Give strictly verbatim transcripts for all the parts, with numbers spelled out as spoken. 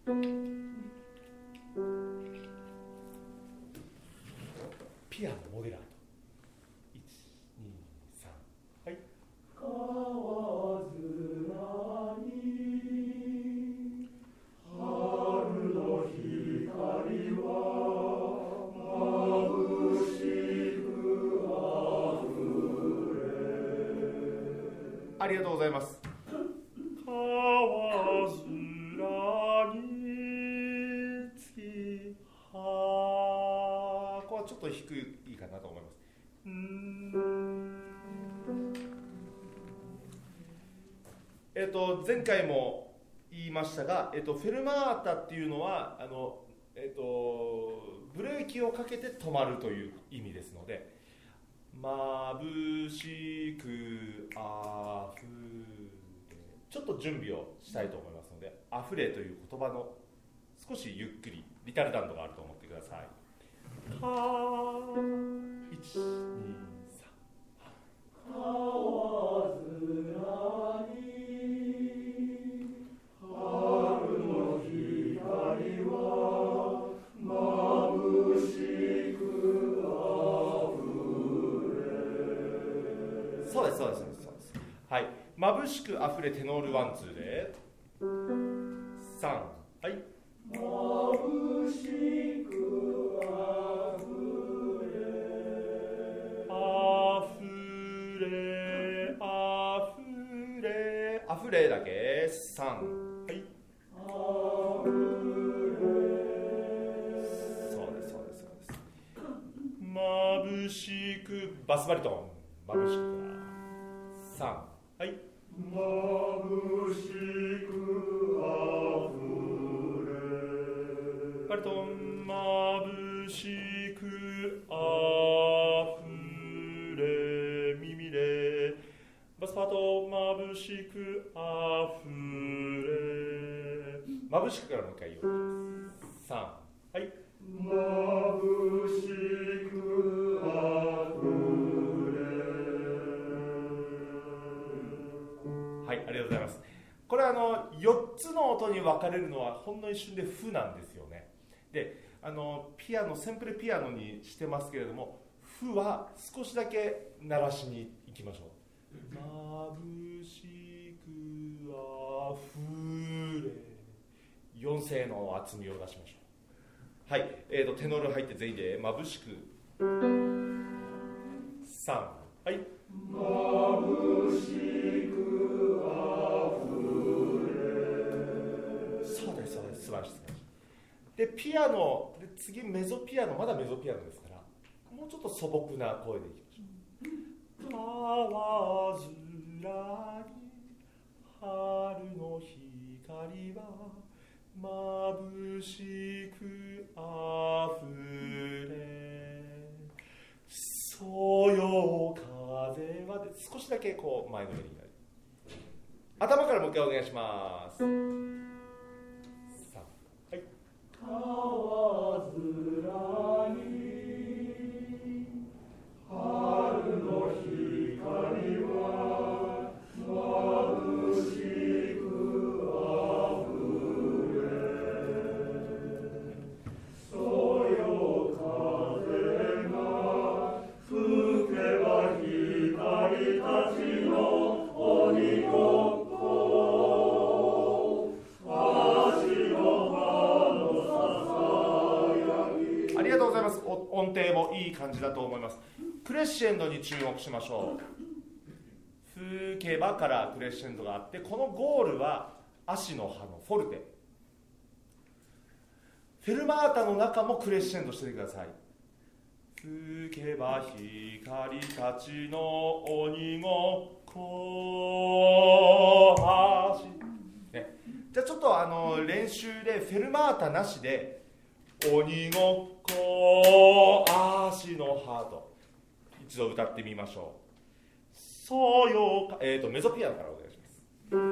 ピアノモデラートいち、に、さん、はい。 川面に春の光は眩しくあふれ。 ありがとうございます。 川面に月はここはちょっと低いかなと思います。うーんえっと前回も言いましたが、えっと、フェルマータっていうのはあの、えっと、ブレーキをかけて止まるという意味ですので、眩しくあふれ、ちょっと準備をしたいと思いますので、あふれという言葉の少しゆっくりリタルダントがあると思ってください。いち、に、さん。 川面に春の光は眩しくあふれ。 そうですそうですそうですそうです。はい。眩しくあふれテノールワンツーでさん、はい。 眩しくあふれ。 あふれあふれあふれだけさん、はい。 あふれ。 そうですそうですそうです。眩しくバスバリトン眩しくさん、はい。 眩しくあふれ。 バリトン眩しくあふれ耳でバスパート眩しくあふれ眩しくからもう一回言おうとします。さん、はい。 眩しくあふれ。 はい、ありがとうございます。これはあのよっつの音に分かれるのはほんの一瞬でフなんですよね。で、あのピアノセンプルピアノにしてますけれども、フは少しだけ鳴らしに行きましょう。眩しくあふれよん声の厚みを出しましょう。はい、えーとテノール入って全員で眩しくさん、はい。 眩しくあふれ。 そうですそうです、素晴らしい素晴らしい。でピアノで次メゾピアノ、まだメゾピアノですからもうちょっと素朴な声でいきましょう。川面に春の光は眩しくあふれそよ風はで少しだけこう前のめりになる。頭からもう一回お願いします。さあ、はい。 川面に春の光は眩しくあふれ。そよ風が吹けば光たちの鬼ごっこ。 ありがとうございます。音程もいい感じだと思います。クレッシェンドに注目しましょう。吹けばからクレッシェンドがあって、このゴールは足の葉のフォルテ。フェルマータの中もクレッシェンドしてください。吹けば光たちの鬼ごっこ足、ね、じゃあちょっとあの練習でフェルマータなしで鬼ごっこ足の葉と一度歌ってみましょう。そうよか、えーとメゾピアノからお願いします。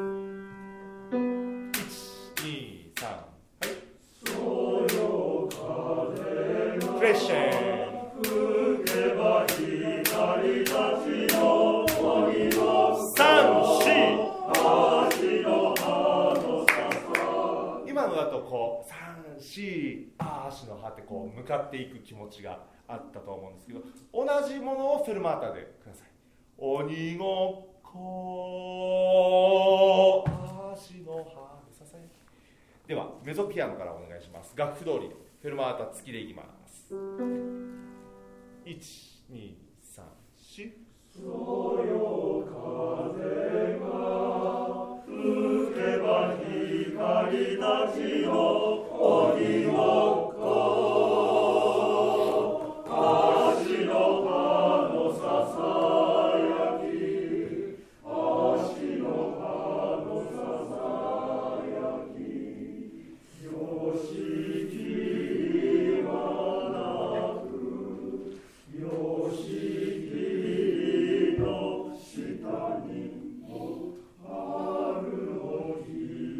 いち、に、さん、はい。 そよ風がクレッシェン吹けば光たちの鬼のさん、し足の葉の笹。 今今のだとこうさん、し、あーしの葉ってこう向かっていく気持ちがあったと思うんですけど、同じものをフェルマータでください。鬼ごっこあーしの葉でささやき。ではメゾピアノからお願いします。楽譜通りフェルマータ付きでいきます。いち、に、さん、し。 そよ風が吹けば光たちの鬼ごっこ、足の葉のささやき、足の葉のささやき、よしきはなく、よしきの下にも春の光。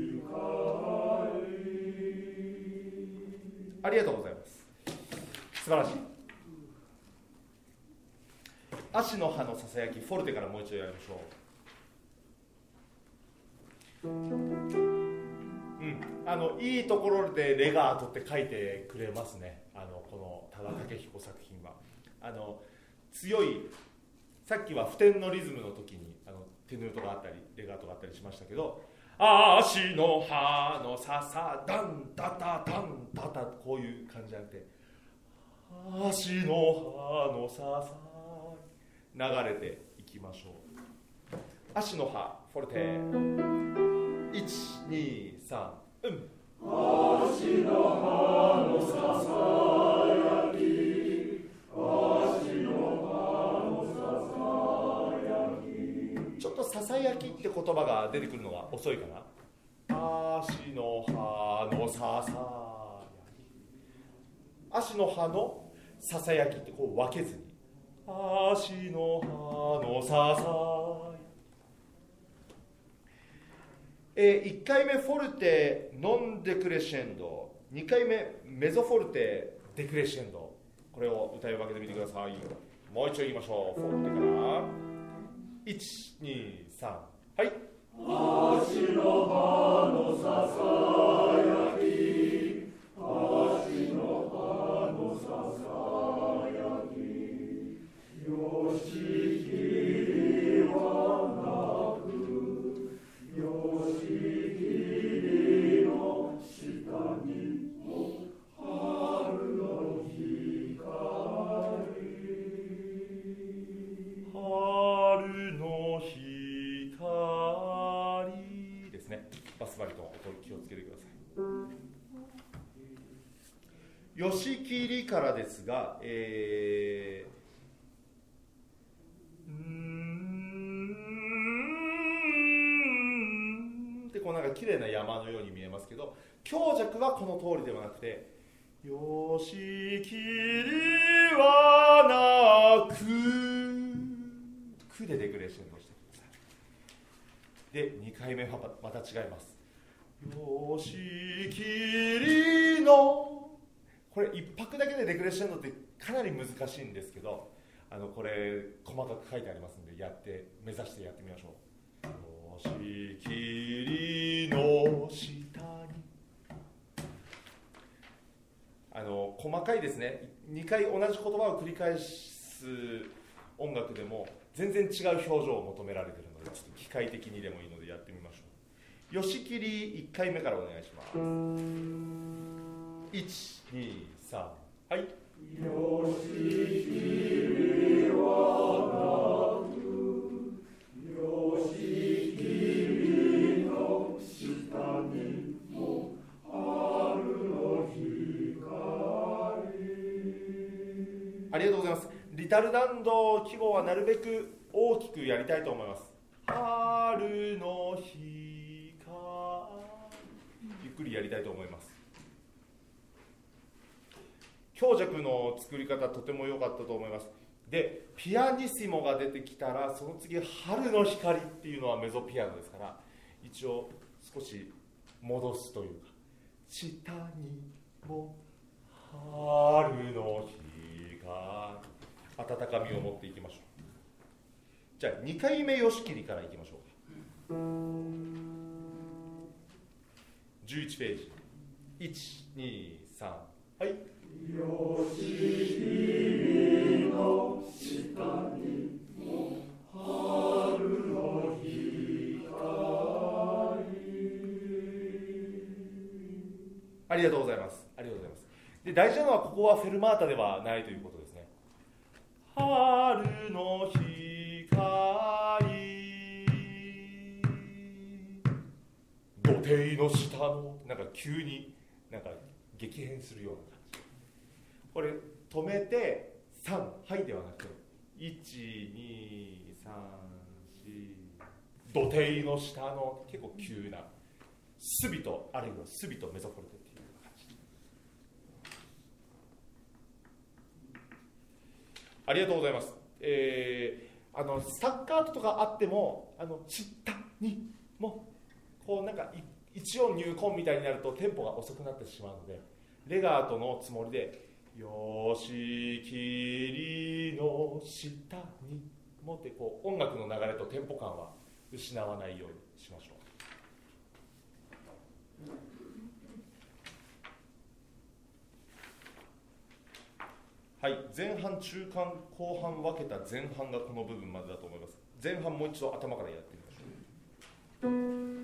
ありがとうございます。素晴らしい。足の葉のささやき、フォルテからもう一度やりましょう。うん、あのいいところでレガートって書いてくれますね。あのこの多田武彦作品はあの強い、さっきは付点のリズムの時にあのテヌートがあったりレガートがあったりしましたけど、足の葉のささダンダタダンダタ、こういう感じじゃなくて、足の葉のささ流れていきましょう。足の葉フォルテいち、に、さん、うん。 足の葉のささやき、足の葉のささやき。 ちょっとささやきって言葉が出てくるのが遅いかな。足の葉のささやき、足の葉のささやきってこう分けずに、足の葉のささやき。えー、いっかいめフォルテノンデクレッシェンド、にかいめメゾフォルテデクレッシェンド、これを歌い分けてみてください。もう一度言いましょう。フォルテからいち、に、さん、はい。 足の葉のささやき、足の葉のささやき、よしきはなく、よしきの下にも春の光。 春の光ですね。バスバリトン、音気をつけてください。よしきりからですが、えー、うーんってこうなんか綺麗な山のように見えますけど、強弱はこの通りではなくて、よしきりはなく、くでデクレッシェンドしてください。でにかいめはまた違います。よしきりの、これ一拍だけでデクレッシェンドってかなり難しいんですけど、あのこれ細かく書いてありますので、やって目指してやってみましょう。よしきりの下に、あの細かいですね。にかい同じ言葉を繰り返す音楽でも全然違う表情を求められているので、ちょっと機械的にでもいいのでやってみましょう。よしきりいっかいめからお願いします。いち、に、さん、はい。 よしきりはなく、よしきりの下にも春の光。 ありがとうございます。リタルダンド記号はなるべく大きくやりたいと思います。春の光、ゆっくりやりたいと思います。強弱の作り方とても良かったと思います。でピアニッシモが出てきたら、その次春の光っていうのはメゾピアノですから、一応少し戻すというか、下にも春の日が、温かみを持っていきましょう。じゃあにかいめよしきりからいきましょうか。じゅういちページ。 いち、に、さん、はい。 よし君の下に春の光。 ありがとうございます。ありがとうございます。で、大事なのはここはフェルマータではないということですね。春の光、土手の下の、なんか急になんか激変するような感じ。これ止めてさん、はいではなくていち、に、さん、よん、土手の下の結構急なスビと、あるいはスビとメゾフォルテっていうような感じ。ありがとうございます。えー、あのスタッカートとかあっても、あの下にもこうなんか一音入魂みたいになるとテンポが遅くなってしまうので、レガートのつもりでよしきりの下にもってこう音楽の流れとテンポ感は失わないようにしましょう。はい、前半、中間、後半分けた前半がこの部分までだと思います。前半もう一度頭からやってみましょう。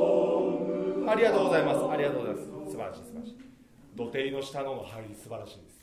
ありがとうございます。ありがとうございます。素晴らしい、素晴らしい。土手の下のの入り素晴らしいです。